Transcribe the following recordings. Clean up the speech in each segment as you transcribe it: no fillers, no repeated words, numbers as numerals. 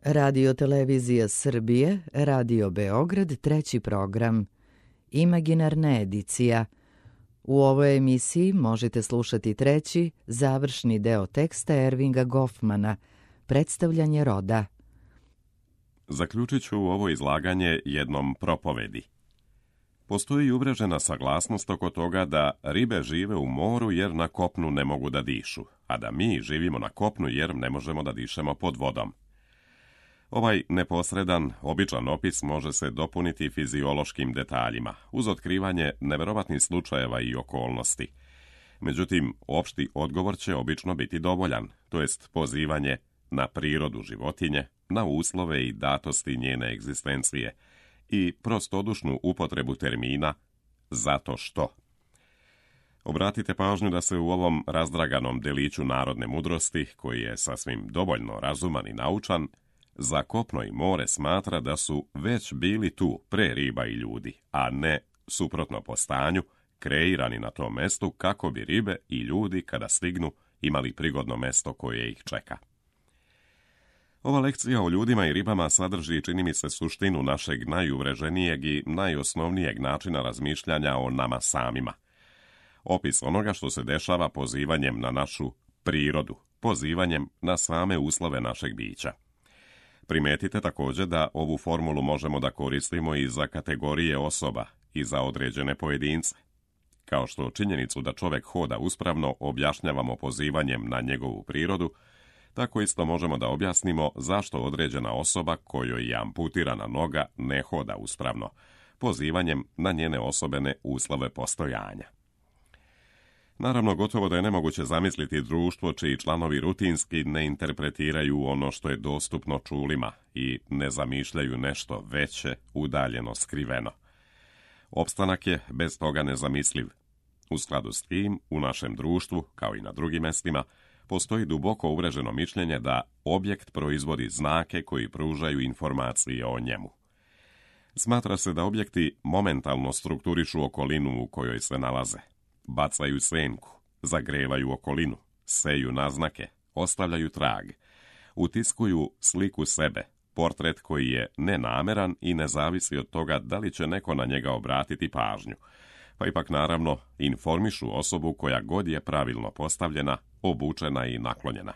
Radio Televizija Srbije, Radio Beograd, treći program. Imaginarna edicija. U ovoj emisiji možete slušati treći, završni deo teksta Ervinga Goffmana, predstavljanje roda. Zaključit ću ovo izlaganje jednom propovedi. Postoji uvrežena saglasnost oko toga da ribe žive u moru jer na kopnu ne mogu da dišu, a da mi živimo na kopnu jer ne možemo da dišemo pod vodom. Ovaj neposredan, običan opis može se dopuniti fiziološkim detaljima, uz otkrivanje neverovatnih slučajeva i okolnosti. Međutim, opšti odgovor će obično biti dovoljan, to jest pozivanje na prirodu životinje, na uslove i datosti njene egzistencije i prostodušnu upotrebu termina zato što. Obratite pažnju da se u ovom razdraganom deliću narodne mudrosti, koji je sasvim dovoljno razuman i naučan, za kopno i more smatra da su već bili tu pre riba i ljudi, a ne, suprotno po stanju, kreirani na tom mestu kako bi ribe i ljudi, kada stignu, imali prigodno mesto koje ih čeka. Ova lekcija o ljudima i ribama sadrži, čini mi se, suštinu našeg najuvreženijeg i najosnovnijeg načina razmišljanja o nama samima. Opis onoga što se dešava pozivanjem na našu prirodu, pozivanjem na same uslove našeg bića. Primetite također da ovu formulu možemo da koristimo i za kategorije osoba i za određene pojedince. Kao što činjenicu da čovjek hoda uspravno objašnjavamo pozivanjem na njegovu prirodu, tako isto možemo da objasnimo zašto određena osoba kojoj je amputirana noga ne hoda uspravno, pozivanjem na njene osobene uslove postojanja. Naravno, gotovo da je nemoguće zamisliti društvo čiji članovi rutinski ne interpretiraju ono što je dostupno čulima i ne zamišljaju nešto veće, udaljeno, skriveno. Opstanak je bez toga nezamisliv. U skladu s tim, u našem društvu, kao i na drugim mestima, postoji duboko uvreženo mišljenje da objekt proizvodi znake koji pružaju informacije o njemu. Smatra se da objekti momentalno strukturišu okolinu u kojoj se nalaze. Bacaju senku, zagrevaju okolinu, seju naznake, ostavljaju trag, utiskuju sliku sebe, portret koji je nenameran i ne zavisi od toga da li će neko na njega obratiti pažnju, pa ipak naravno informišu osobu koja god je pravilno postavljena, obučena i naklonjena.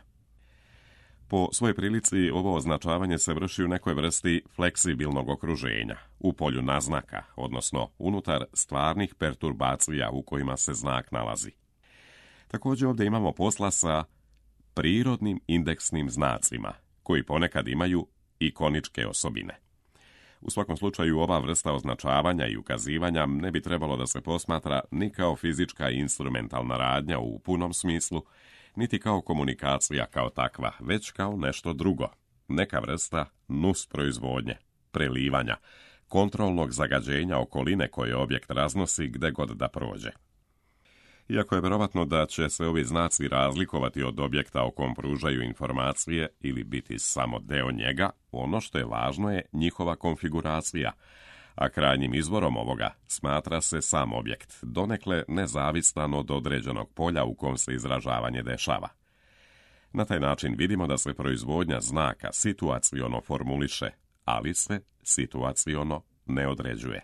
Po svojoj prilici ovo označavanje se vrši u nekoj vrsti fleksibilnog okruženja, u polju naznaka, odnosno unutar stvarnih perturbacija u kojima se znak nalazi. Također ovdje imamo posla sa prirodnim indeksnim znacima, koji ponekad imaju ikoničke osobine. U svakom slučaju ova vrsta označavanja i ukazivanja ne bi trebalo da se posmatra ni kao fizička i instrumentalna radnja u punom smislu, niti kao komunikacija kao takva, već kao nešto drugo, neka vrsta nus proizvodnje, prelivanja, kontrolnog zagađenja okoline koje objekt raznosi gde god da prođe. Iako je vjerovatno da će se ovi znaci razlikovati od objekta o kom pružaju informacije ili biti samo deo njega, ono što je važno je njihova konfiguracija, a krajnjim izvorom ovoga smatra se sam objekt, donekle nezavistan od određenog polja u kom se izražavanje dešava. Na taj način vidimo da se proizvodnja znaka situaciono formuliše, ali se situaciono ne određuje.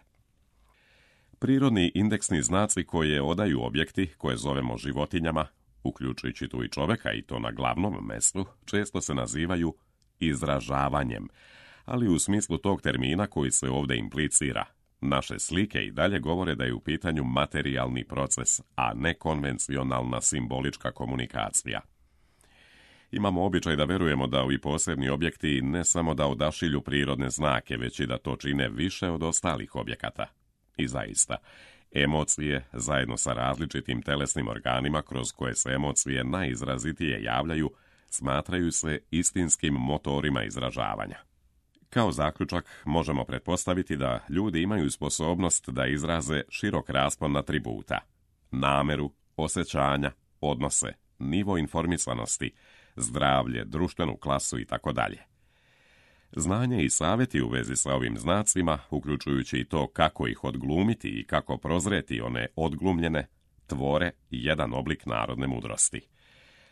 Prirodni indeksni znaci koje odaju objekti, koje zovemo životinjama, uključujući tu i čoveka i to na glavnom mestu, često se nazivaju izražavanjem, ali u smislu tog termina koji se ovdje implicira. Naše slike i dalje govore da je u pitanju materijalni proces, a ne konvencionalna simbolička komunikacija. Imamo običaj da verujemo da ovi posebni objekti ne samo da odašilju prirodne znake, već i da to čine više od ostalih objekata. I zaista, emocije, zajedno sa različitim telesnim organima kroz koje se emocije najizrazitije javljaju, smatraju se istinskim motorima izražavanja. Kao zaključak možemo pretpostaviti da ljudi imaju sposobnost da izraze širok raspon atributa, nameru, osjećanja, odnose, nivo informisanosti, zdravlje, društvenu klasu itd. Znanje i savjeti u vezi sa ovim znacima, uključujući i to kako ih odglumiti i kako prozreti one odglumljene, tvore jedan oblik narodne mudrosti.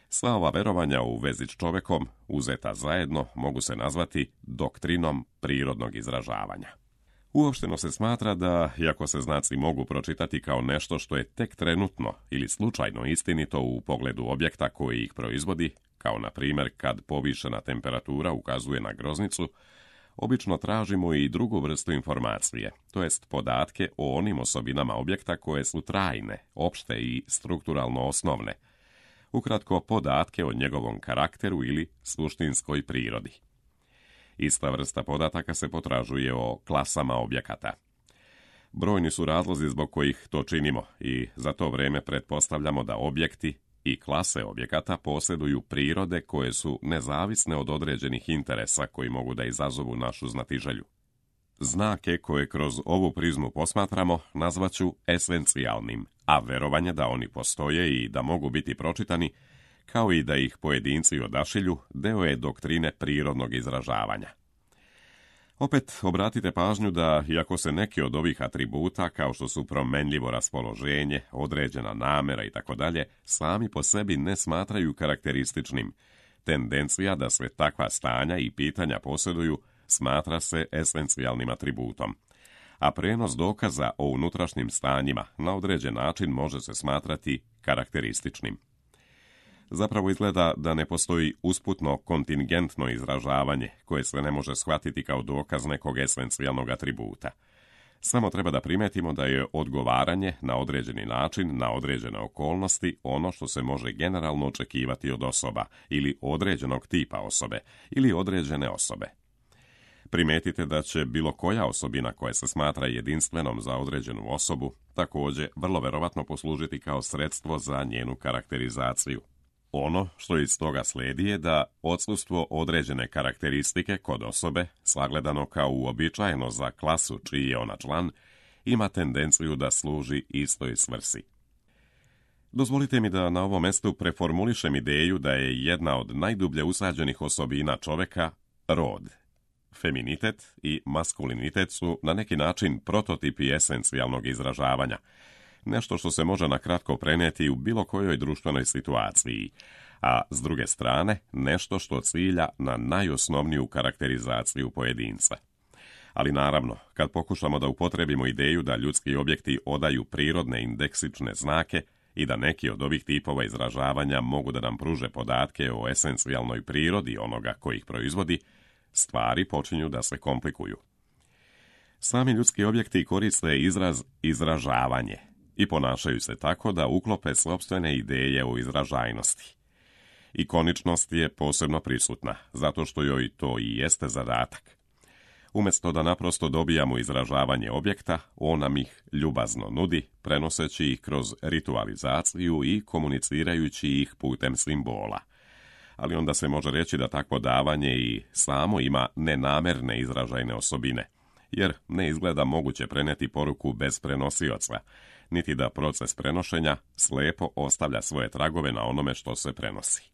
Sva ova verovanja u vezi s čovekom, uzeta zajedno, mogu se nazvati doktrinom prirodnog izražavanja. Uopšteno se smatra da, iako se znaci mogu pročitati kao nešto što je tek trenutno ili slučajno istinito u pogledu objekta koji ih proizvodi, kao na primjer kad povišena temperatura ukazuje na groznicu, obično tražimo i drugu vrstu informacije, to jest podatke o onim osobinama objekta koje su trajne, opšte i strukturalno osnovne. Ukratko, podatke o njegovom karakteru ili suštinskoj prirodi. Ista vrsta podataka se potražuje o klasama objekata. Brojni su razlozi zbog kojih to činimo i za to vrijeme pretpostavljamo da objekti i klase objekata posjeduju prirode koje su nezavisne od određenih interesa koji mogu da izazovu našu znatiželju. Znake koje kroz ovu prizmu posmatramo nazvaću esencijalnim, a verovanje da oni postoje i da mogu biti pročitani, kao i da ih pojedinci odašilju, deo je doktrine prirodnog izražavanja. Opet, obratite pažnju da, iako se neki od ovih atributa, kao što su promenljivo raspoloženje, određena namera itd., sami po sebi ne smatraju karakterističnim, tendencija da se takva stanja i pitanja posjeduju smatra se esencijalnim atributom, a prenos dokaza o unutrašnjim stanjima na određen način može se smatrati karakterističnim. Zapravo izgleda da ne postoji usputno kontingentno izražavanje koje se ne može shvatiti kao dokaz nekog esencijalnog atributa. Samo treba da primetimo da je odgovaranje na određeni način, na određene okolnosti, ono što se može generalno očekivati od osoba ili određenog tipa osobe ili određene osobe. Primetite da će bilo koja osobina koja se smatra jedinstvenom za određenu osobu također vrlo verovatno poslužiti kao sredstvo za njenu karakterizaciju. Ono što iz toga slijedi je da odsustvo određene karakteristike kod osobe, sagledano kao uobičajeno za klasu čiji je ona član, ima tendenciju da služi istoj svrsi. Dozvolite mi da na ovom mjestu preformulišem ideju da je jedna od najdublje usađenih osobina čoveka rod. Feminitet i maskulinitet su na neki način prototipi esencijalnog izražavanja, nešto što se može nakratko prenijeti u bilo kojoj društvenoj situaciji, a s druge strane nešto što cilja na najosnovniju karakterizaciju pojedinca. Ali naravno, kad pokušamo da upotrebimo ideju da ljudski objekti odaju prirodne indeksične znake i da neki od ovih tipova izražavanja mogu da nam pruže podatke o esencijalnoj prirodi onoga koji ih proizvodi, stvari počinju da se komplikuju. Sami ljudski objekti koriste izraz izražavanje i ponašaju se tako da uklope sopstvene ideje o izražajnosti. Ikoničnost je posebno prisutna, zato što joj to i jeste zadatak. Umjesto da naprosto dobijamo izražavanje objekta, on nam ih ljubazno nudi, prenoseći ih kroz ritualizaciju i komunicirajući ih putem simbola. Ali onda se može reći da takvo davanje i samo ima nenamerne izražajne osobine, jer ne izgleda moguće preneti poruku bez prenosioca, niti da proces prenošenja slepo ostavlja svoje tragove na onome što se prenosi.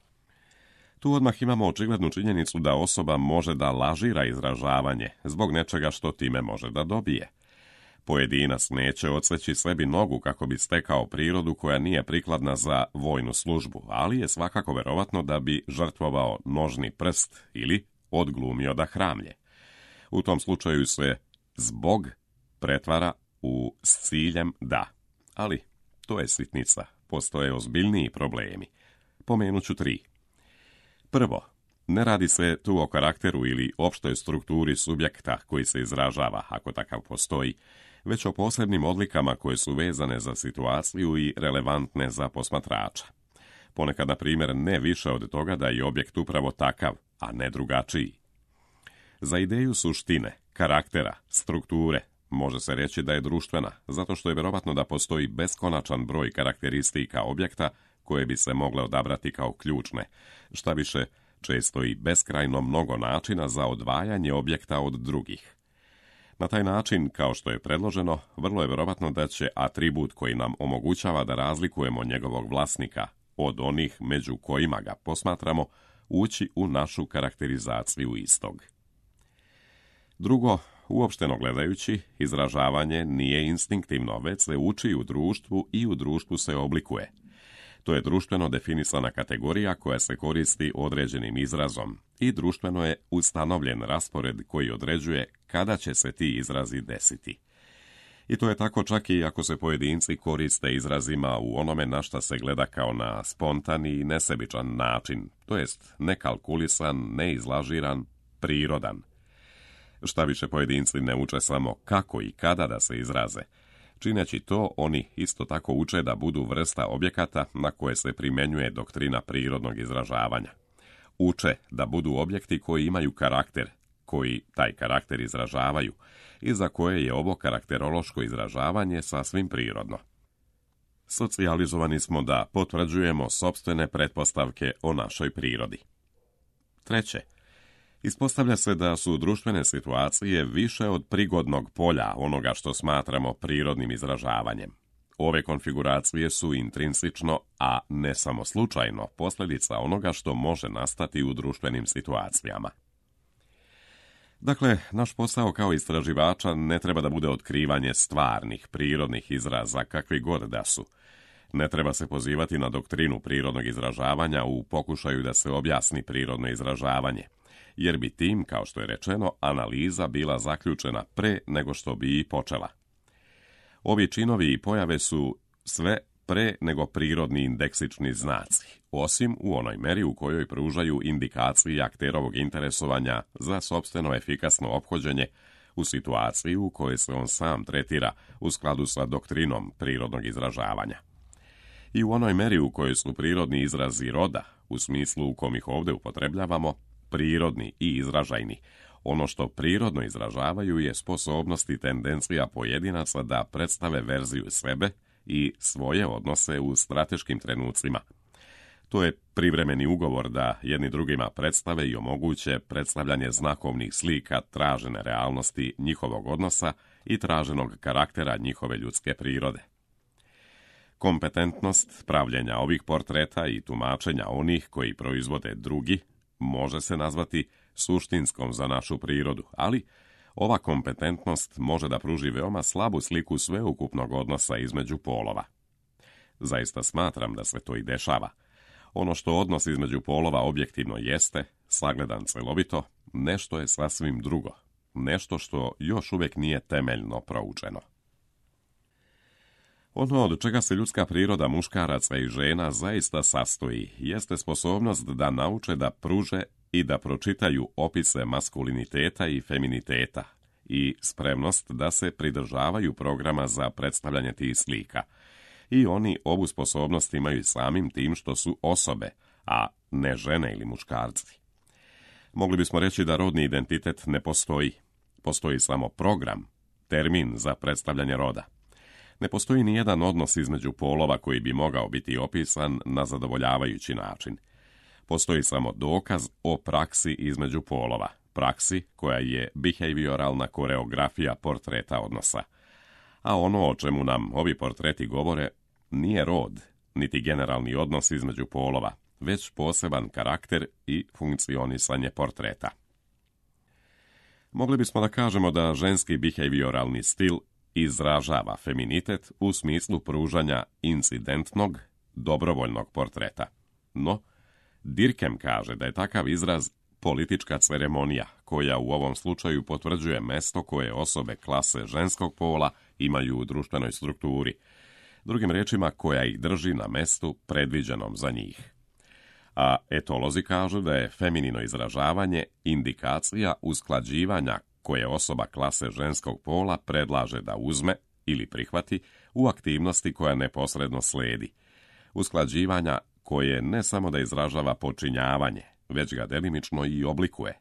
Tu odmah imamo očiglednu činjenicu da osoba može da lažira izražavanje zbog nečega što time može da dobije. Pojedinac neće odseći sebi nogu kako bi stekao prirodu koja nije prikladna za vojnu službu, ali je svakako verovatno da bi žrtvovao nožni prst ili odglumio da hramlje. U tom slučaju se zbog pretvara u s ciljem da. Ali to je sitnica, postoje ozbiljniji problemi. Pomenut ću 3. Prvo, ne radi se tu o karakteru ili opštoj strukturi subjekta koji se izražava, ako takav postoji, već o posebnim odlikama koje su vezane za situaciju i relevantne za posmatrača. Ponekad, na primjer, ne više od toga da je objekt upravo takav, a ne drugačiji. Za ideju suštine, karaktera, strukture, može se reći da je društvena, zato što je vjerovatno da postoji beskonačan broj karakteristika objekta koje bi se mogle odabrati kao ključne, šta više, često i beskrajno mnogo načina za odvajanje objekta od drugih. Na taj način, kao što je predloženo, vrlo je vjerovatno da će atribut koji nam omogućava da razlikujemo njegovog vlasnika od onih među kojima ga posmatramo, ući u našu karakterizaciju istog. Drugo, uopšteno gledajući, izražavanje nije instinktivno, već se uči u društvu i u društvu se oblikuje. To je društveno definisana kategorija koja se koristi određenim izrazom i društveno je ustanovljen raspored koji određuje kada će se ti izrazi desiti. I to je tako čak i ako se pojedinci koriste izrazima u onome na šta se gleda kao na spontani i nesebičan način, to jest nekalkulisan, neizlažiran, prirodan. Šta više, pojedinci ne uče samo kako i kada da se izraze. Čineći to, oni isto tako uče da budu vrsta objekata na koje se primjenjuje doktrina prirodnog izražavanja. Uče da budu objekti koji imaju karakter, koji taj karakter izražavaju i za koje je ovo karakterološko izražavanje sasvim prirodno. Socijalizovani smo da potvrđujemo sopstvene pretpostavke o našoj prirodi. Treće, ispostavlja se da su društvene situacije više od prigodnog polja onoga što smatramo prirodnim izražavanjem. Ove konfiguracije su intrinsično, a ne samo slučajno, posljedica onoga što može nastati u društvenim situacijama. Dakle, naš posao kao istraživača ne treba da bude otkrivanje stvarnih, prirodnih izraza, kakvi god da su. Ne treba se pozivati na doktrinu prirodnog izražavanja u pokušaju da se objasni prirodno izražavanje, jer bi tim, kao što je rečeno, analiza bila zaključena pre nego što bi i počela. Ovi činovi i pojave su sve pre nego prirodni indeksični znaci, osim u onoj meri u kojoj pružaju indikacije akterovog interesovanja za sopstveno efikasno ophođenje u situaciji u kojoj se on sam tretira u skladu sa doktrinom prirodnog izražavanja. I u onoj meri u kojoj su prirodni izrazi roda, u smislu u kom ih ovdje upotrebljavamo, prirodni i izražajni. Ono što prirodno izražavaju je sposobnost i tendencija pojedinaca da predstave verziju sebe i svoje odnose u strateškim trenucima. To je privremeni ugovor da jedni drugima predstave i omoguće predstavljanje znakovnih slika tražene realnosti njihovog odnosa i traženog karaktera njihove ljudske prirode. Kompetentnost pravljenja ovih portreta i tumačenja onih koji proizvode drugi može se nazvati suštinskom za našu prirodu, ali ova kompetentnost može da pruži veoma slabu sliku sveukupnog odnosa između polova. Zaista smatram da se to i dešava. Ono što odnos između polova objektivno jeste, sagledan celovito, nešto je sasvim drugo, nešto što još uvijek nije temeljno proučeno. Ono od čega se ljudska priroda muškaraca i žena zaista sastoji, jeste sposobnost da nauče da pruže i da pročitaju opise maskuliniteta i feminiteta i spremnost da se pridržavaju programa za predstavljanje tih slika. I oni ovu sposobnost imaju samim tim što su osobe, a ne žene ili muškarci. Mogli bismo reći da rodni identitet ne postoji. Postoji samo program, termin za predstavljanje roda. Ne postoji ni jedan odnos između polova koji bi mogao biti opisan na zadovoljavajući način. Postoji samo dokaz o praksi između polova, praksi koja je behavioralna koreografija portreta odnosa. A ono o čemu nam ovi portreti govore nije rod, niti generalni odnos između polova, već poseban karakter i funkcionisanje portreta. Mogli bismo da kažemo da ženski behavioralni stil izražava feminitet u smislu pružanja incidentnog, dobrovoljnog portreta. No, Dirkem kaže da je takav izraz politička ceremonija, koja u ovom slučaju potvrđuje mesto koje osobe klase ženskog pola imaju u društvenoj strukturi, drugim riječima koja ih drži na mestu predviđenom za njih. A etolozi kažu da je feminino izražavanje indikacija usklađivanja koje osoba klase ženskog pola predlaže da uzme ili prihvati u aktivnosti koja neposredno slijedi. Usklađivanja koje ne samo da izražava počinjavanje, već ga delimično i oblikuje.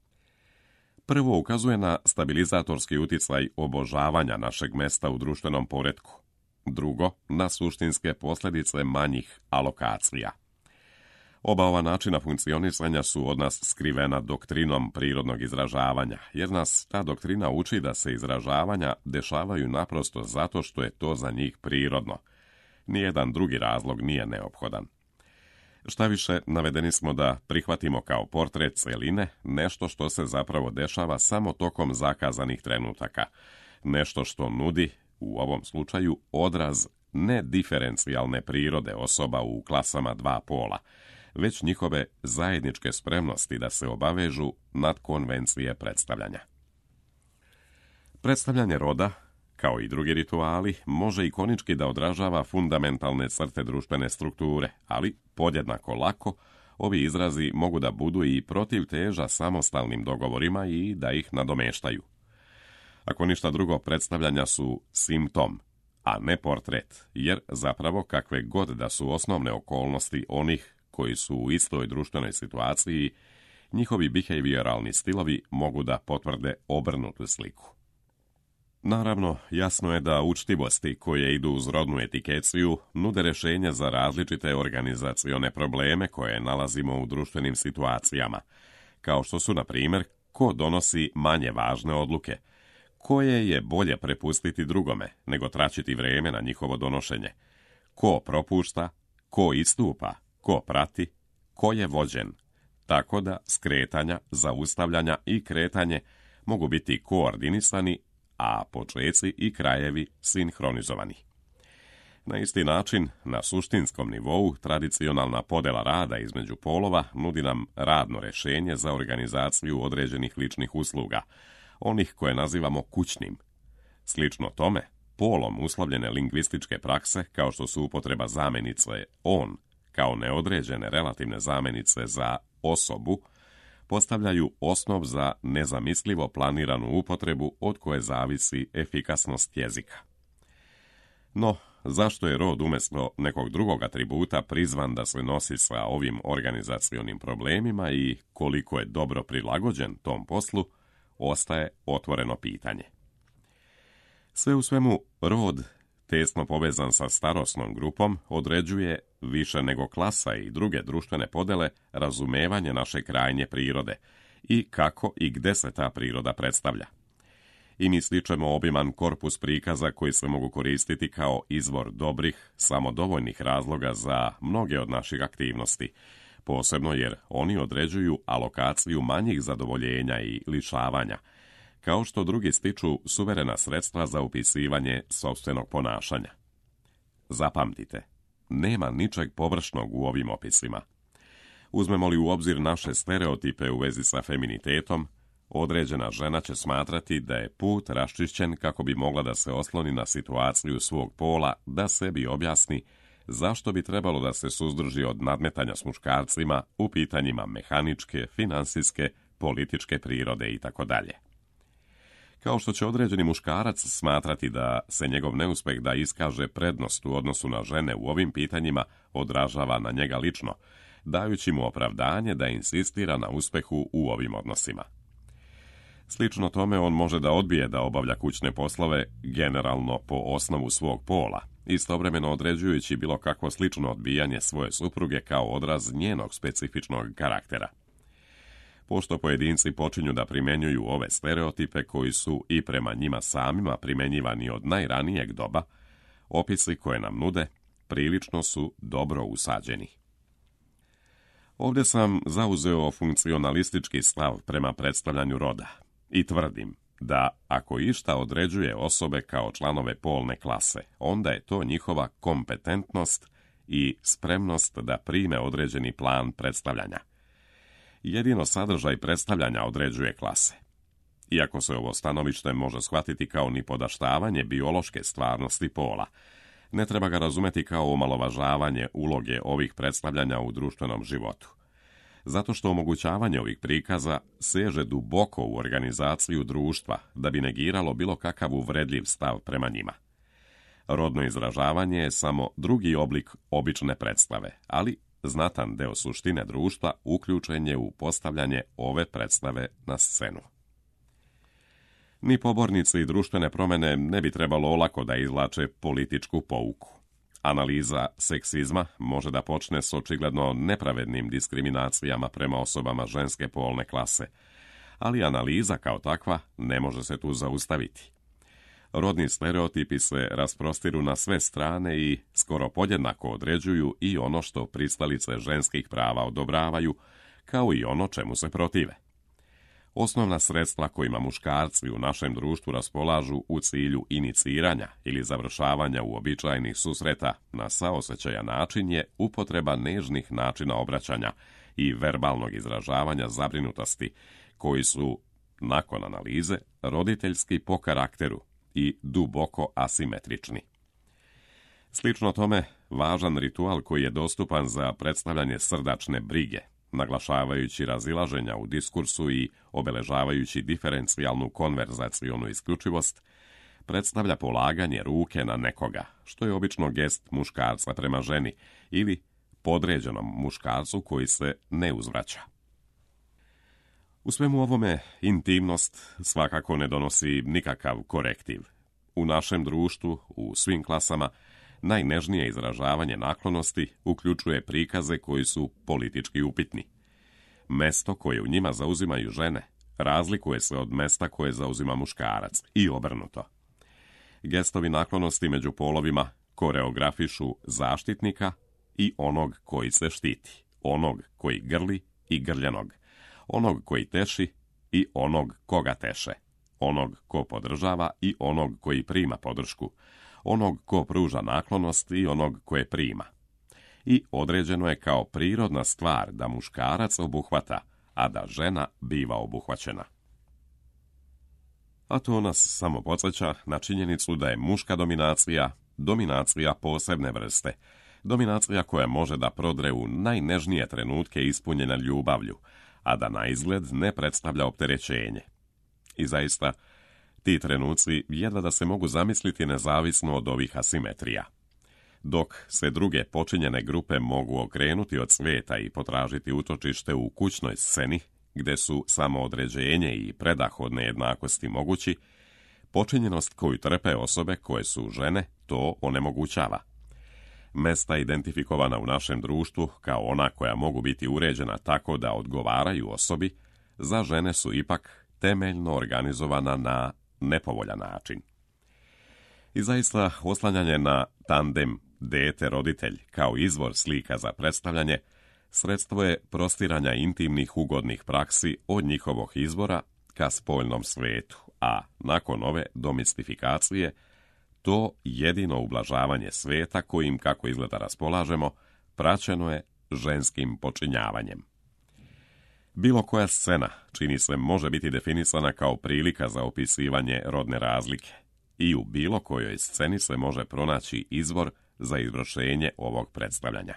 Prvo ukazuje na stabilizatorski uticaj obožavanja našeg mesta u društvenom poretku. Drugo, na suštinske posljedice manjih alokacija. Oba ova načina funkcionisanja su od nas skrivena doktrinom prirodnog izražavanja, jer nas ta doktrina uči da se izražavanja dešavaju naprosto zato što je to za njih prirodno. Nijedan drugi razlog nije neophodan. Štaviše, navedeni smo da prihvatimo kao portret celine nešto što se zapravo dešava samo tokom zakazanih trenutaka, nešto što nudi, u ovom slučaju, odraz ne diferencijalne prirode osoba u klasama dva pola, već njihove zajedničke spremnosti da se obavežu nad konvencije predstavljanja. Predstavljanje roda, kao i drugi rituali, može ikonički da odražava fundamentalne crte društvene strukture, ali podjednako lako ovi izrazi mogu da budu i protivteža samostalnim dogovorima i da ih nadomeštaju. Ako ništa drugo, predstavljanja su simptom, a ne portret, jer zapravo kakve god da su osnovne okolnosti onih koji su u istoj društvenoj situaciji, njihovi behavioralni stilovi mogu da potvrde obrnutu sliku. Naravno, jasno je da učtivosti koje idu uz rodnu etikeciju nude rješenja za različite organizacione probleme koje nalazimo u društvenim situacijama, kao što su, na primjer, ko donosi manje važne odluke, koje je bolje prepustiti drugome nego traćiti vrijeme na njihovo donošenje, ko propušta, ko istupa, ko prati, ko je vođen, tako da skretanja, zaustavljanja i kretanje mogu biti koordinisani, a počeci i krajevi sinhronizovani. Na isti način, na suštinskom nivou, tradicionalna podjela rada između polova nudi nam radno rješenje za organizaciju određenih ličnih usluga, onih koje nazivamo kućnim. Slično tome, polom uslovljene lingvističke prakse, kao što su upotreba zamjenice on, kao neodređene relativne zamjenice za osobu, postavljaju osnov za nezamislivo planiranu upotrebu od koje zavisi efikasnost jezika. No, zašto je rod umjesto nekog drugog atributa prizvan da se nosi sa ovim organizacionim problemima i koliko je dobro prilagođen tom poslu, ostaje otvoreno pitanje. Sve u svemu, rod, tesno povezan sa starosnom grupom, određuje, više nego klasa i druge društvene podele, razumevanje naše krajnje prirode i kako i gde se ta priroda predstavlja. I mi stičemo obiman korpus prikaza koji se mogu koristiti kao izvor dobrih, samodovoljnih razloga za mnoge od naših aktivnosti, posebno jer oni određuju alokaciju manjih zadovoljenja i lišavanja, kao što drugi stiču suverena sredstva za upisivanje sopstvenog ponašanja. Zapamtite, nema ničeg površnog u ovim opisima. Uzmemo li u obzir naše stereotipe u vezi sa feminitetom, određena žena će smatrati da je put raščišćen kako bi mogla da se osloni na situaciju svog pola, da sebi objasni zašto bi trebalo da se suzdrži od nadmetanja s muškarcima u pitanjima mehaničke, finansijske, političke prirode itd. Kao što će određeni muškarac smatrati da se njegov neuspeh da iskaže prednost u odnosu na žene u ovim pitanjima odražava na njega lično, dajući mu opravdanje da insistira na uspehu u ovim odnosima. Slično tome on može da odbije da obavlja kućne poslove generalno po osnovu svog pola, istovremeno određujući bilo kakvo slično odbijanje svoje supruge kao odraz njenog specifičnog karaktera. Pošto pojedinci počinju da primjenjuju ove stereotipe koji su i prema njima samima primjenjivani od najranijeg doba, opisi koje nam nude prilično su dobro usađeni. Ovdje sam zauzeo funkcionalistički stav prema predstavljanju roda i tvrdim da ako išta određuje osobe kao članove polne klase, onda je to njihova kompetentnost i spremnost da prime određeni plan predstavljanja. Jedino sadržaj predstavljanja određuje klase. Iako se ovo stanovište može shvatiti kao nipodaštavanje biološke stvarnosti pola, ne treba ga razumeti kao omalovažavanje uloge ovih predstavljanja u društvenom životu. Zato što omogućavanje ovih prikaza seže duboko u organizaciju društva da bi negiralo bilo kakav uvredljiv stav prema njima. Rodno izražavanje je samo drugi oblik obične predstave, ali znatan deo suštine društva uključen je u postavljanje ove predstave na scenu. Ni pobornici društvene promjene ne bi trebalo olako da izvlače političku pouku. Analiza seksizma može da počne s očigledno nepravednim diskriminacijama prema osobama ženske polne klase, ali analiza kao takva ne može se tu zaustaviti. Rodni stereotipi se rasprostiru na sve strane i skoro podjednako određuju i ono što pristalice ženskih prava odobravaju, kao i ono čemu se protive. Osnovna sredstva kojima muškarci u našem društvu raspolažu u cilju iniciranja ili završavanja uobičajenih susreta na saosećajan način je upotreba nežnih načina obraćanja i verbalnog izražavanja zabrinutosti, koji su, nakon analize, roditeljski po karakteru i duboko asimetrični. Slično tome, važan ritual koji je dostupan za predstavljanje srdačne brige, naglašavajući razilaženja u diskursu i obeležavajući diferencijalnu konverzacionu isključivost, predstavlja polaganje ruke na nekoga, što je obično gest muškarca prema ženi ili podređenom muškarcu koji se ne uzvraća. U svemu ovome intimnost svakako ne donosi nikakav korektiv. U našem društvu, u svim klasama, najnežnije izražavanje naklonosti uključuje prikaze koji su politički upitni. Mesto koje u njima zauzimaju žene razlikuje se od mesta koje zauzima muškarac i obrnuto. Gestovi naklonosti među polovima koreografišu zaštitnika i onog koji se štiti, onog koji grli i grljenog, onog koji teši i onog koga teše, onog ko podržava i onog koji prima podršku, onog ko pruža naklonost i onog koje prima. I određeno je kao prirodna stvar da muškarac obuhvata, a da žena biva obuhvaćena. A to nas samo podsjeća na činjenicu da je muška dominacija posebne vrste, dominacija koja može da prodre u najnežnije trenutke ispunjena ljubavlju, a da na izgled ne predstavlja opterećenje. I zaista, ti trenuci jedva da se mogu zamisliti nezavisno od ovih asimetrija. Dok se druge počinjene grupe mogu okrenuti od sveta i potražiti utočište u kućnoj sceni, gde su samo određenje i predah od nejednakosti mogući, počinjenost koju trpe osobe koje su žene to onemogućava. Mesta identifikovana u našem društvu kao ona koja mogu biti uređena tako da odgovaraju osobi, za žene su ipak temeljno organizovana na nepovoljan način. I zaista oslanjanje na tandem dete-roditelj kao izvor slika za predstavljanje sredstvo je prostiranja intimnih ugodnih praksi od njihovog izbora ka spoljnom svetu, a nakon ove domistifikacije to jedino ublažavanje sveta kojim, kako izgleda raspolažemo, praćeno je ženskim počinjavanjem. Bilo koja scena, čini se, može biti definisana kao prilika za opisivanje rodne razlike i u bilo kojoj sceni se može pronaći izvor za izvršenje ovog predstavljanja.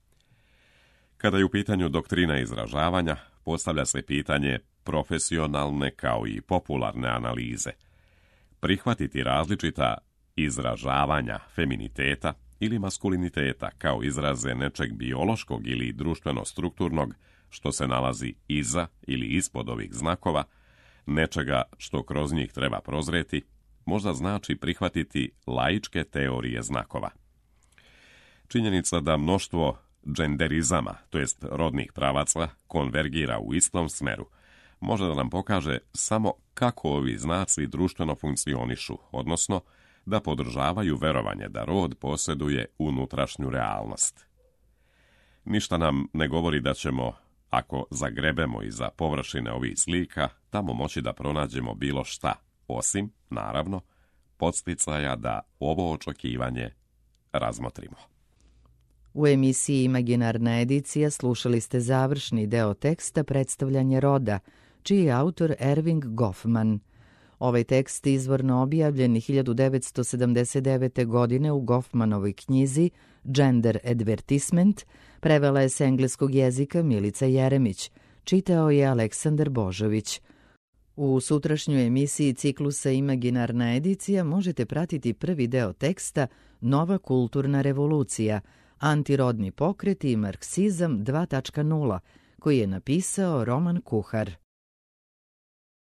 Kada je u pitanju doktrina izražavanja, postavlja se pitanje profesionalne kao i popularne analize. Prihvatiti različita izražavanja feminiteta ili maskuliniteta kao izraze nečeg biološkog ili društveno-strukturnog što se nalazi iza ili ispod ovih znakova, nečega što kroz njih treba prozreti, možda znači prihvatiti laičke teorije znakova. Činjenica da mnoštvo dženderizama, to jest rodnih pravaca, konvergira u istom smeru, može da nam pokaže samo kako ovi znaci društveno funkcionišu, odnosno da podržavaju verovanje da rod posjeduje unutrašnju realnost. Ništa nam ne govori da ćemo, ako zagrebemo iza površine ovih slika, tamo moći da pronađemo bilo šta, osim, naravno, podsticaja da ovo očekivanje razmotrimo. U emisiji Imaginarna edicija slušali ste završni deo teksta Predstavljanje roda, čiji je autor Erving Goffman. Ovaj tekst izvorno objavljen 1979. godine u Goffmanovoj knjizi Gender Advertisement prevela je s engleskog jezika Milica Jeremić, čitao je Aleksandar Božović. U sutrašnjoj emisiji ciklusa Imaginarna edicija možete pratiti prvi deo teksta Nova kulturna revolucija, antirodni pokret i marksizam 2.0, koji je napisao Roman Kuhar.